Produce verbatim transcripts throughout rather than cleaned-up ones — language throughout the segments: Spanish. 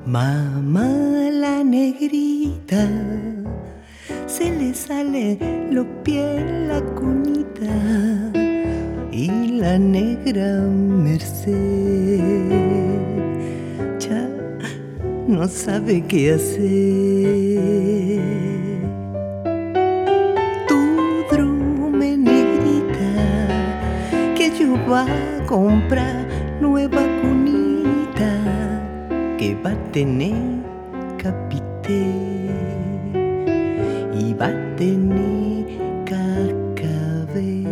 Mamá la negrita, se le sale los pies en la cunita y la negra Merced ya no sabe qué hacer. Tú drume negrita, que yo va a comprar nueva cunita que va a tener capité y va a tener cascabel.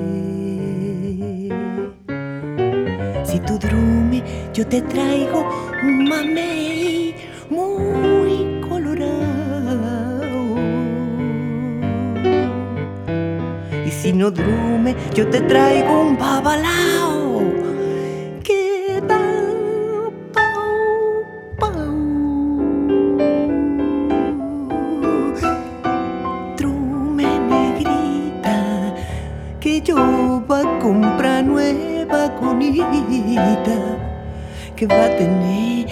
Si tú drume, yo te traigo un mamey muy colorado. Y si no drume, yo te traigo un babalao que va que yo va a comprar nueva cunita que va a tener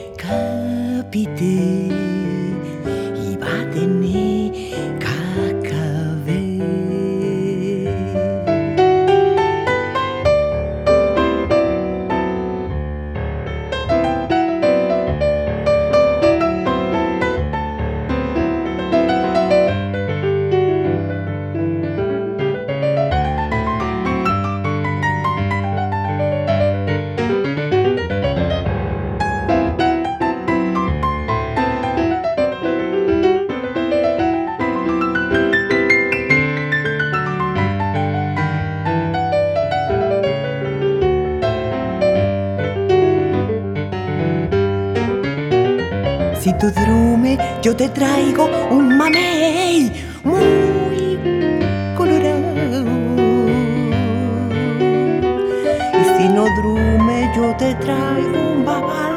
capité y va a tener cascabel. Si tú drume, yo te traigo un mamey muy colorado. Y si no drume, yo te traigo un babalao